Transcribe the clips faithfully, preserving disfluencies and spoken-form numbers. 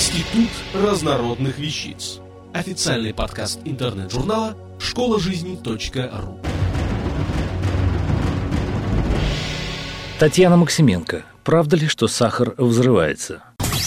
Институт разнородных вещиц. Официальный подкаст интернет-журнала школа жизни точка ру. Татьяна Максименко. Правда ли, что сахар взрывается?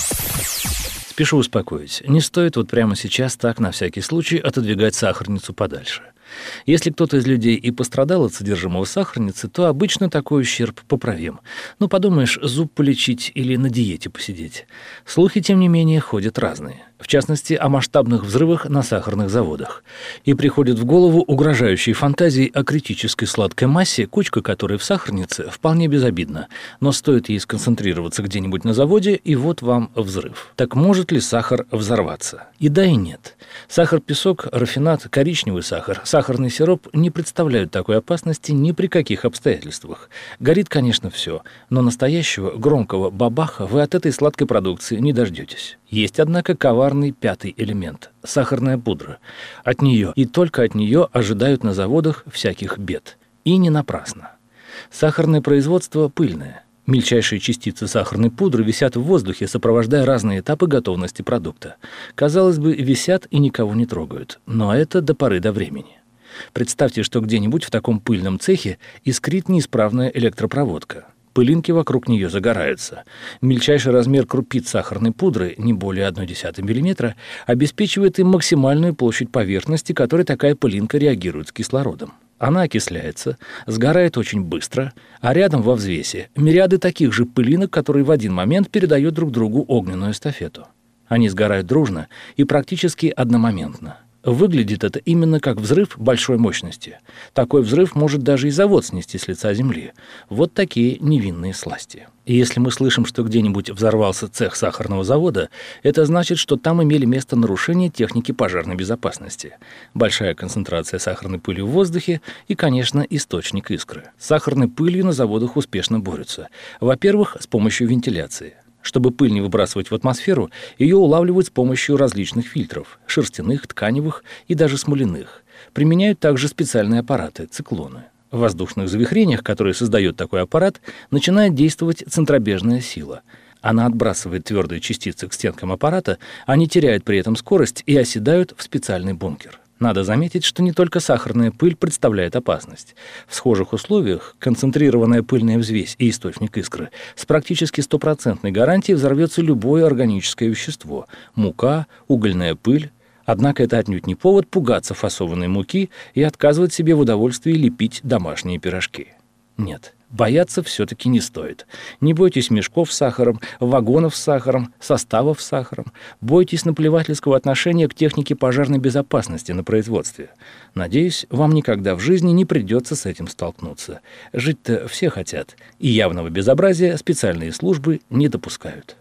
Спешу успокоить. Не стоит вот прямо сейчас так, на всякий случай, отодвигать сахарницу подальше. Если кто-то из людей и пострадал от содержимого сахарницы, то обычно такой ущерб поправим. Ну, подумаешь, зуб полечить или на диете посидеть. Слухи, тем не менее, ходят разные. В частности, о масштабных взрывах на сахарных заводах. И приходят в голову угрожающие фантазии о критической сладкой массе, кучка которой в сахарнице вполне безобидна. Но стоит ей сконцентрироваться где-нибудь на заводе, и вот вам взрыв. Так может ли сахар взорваться? И да, и нет. Сахар-песок, рафинат, коричневый сахар, сахарный сироп не представляют такой опасности ни при каких обстоятельствах. Горит, конечно, все, но настоящего громкого бабаха вы от этой сладкой продукции не дождетесь. Есть, однако, коварный пятый элемент – сахарная пудра. От нее и только от нее ожидают на заводах всяких бед. И не напрасно. Сахарное производство пыльное. Мельчайшие частицы сахарной пудры висят в воздухе, сопровождая разные этапы готовности продукта. Казалось бы, висят и никого не трогают. Но это до поры до времени. Представьте, что где-нибудь в таком пыльном цехе искрит неисправная электропроводка. Пылинки вокруг нее загораются. Мельчайший размер крупиц сахарной пудры, не более одной десятой миллиметра, обеспечивает им максимальную площадь поверхности, которой такая пылинка реагирует с кислородом. Она окисляется, сгорает очень быстро, а рядом во взвесе мириады таких же пылинок, которые в один момент передают друг другу огненную эстафету. Они сгорают дружно и практически одномоментно. Выглядит это именно как взрыв большой мощности. Такой взрыв может даже и завод снести с лица земли. Вот такие невинные сласти. И если мы слышим, что где-нибудь взорвался цех сахарного завода, это значит, что там имели место нарушения техники пожарной безопасности. Большая концентрация сахарной пыли в воздухе и, конечно, источник искры. С сахарной пылью на заводах успешно борются. Во-первых, с помощью вентиляции. Чтобы пыль не выбрасывать в атмосферу, ее улавливают с помощью различных фильтров – шерстяных, тканевых и даже смоляных. Применяют также специальные аппараты – циклоны. В воздушных завихрениях, которые создает такой аппарат, начинает действовать центробежная сила. Она отбрасывает твердые частицы к стенкам аппарата, они теряют при этом скорость и оседают в специальный бункер. Надо заметить, что не только сахарная пыль представляет опасность. В схожих условиях концентрированная пыльная взвесь и источник искры с практически стопроцентной гарантией взорвется любое органическое вещество – мука, угольная пыль. Однако это отнюдь не повод пугаться фасованной муки и отказывать себе в удовольствии лепить домашние пирожки. Нет. Бояться все-таки не стоит. Не бойтесь мешков с сахаром, вагонов с сахаром, составов с сахаром. Бойтесь наплевательского отношения к технике пожарной безопасности на производстве. Надеюсь, вам никогда в жизни не придется с этим столкнуться. Жить-то все хотят, и явного безобразия специальные службы не допускают.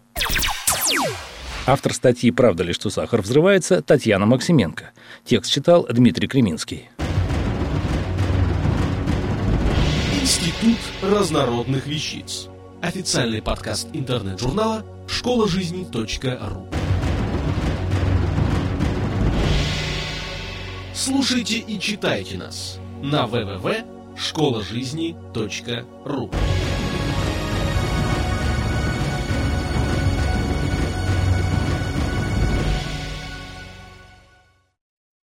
Автор статьи «Правда ли, что сахар взрывается» Татьяна Максименко. Текст читал Дмитрий Креминский. Институт разнородных вещиц. Официальный подкаст интернет-журнала школа жизни точка ру. Слушайте и читайте нас на дабл ю дабл ю дабл ю точка школа жизни точка ру.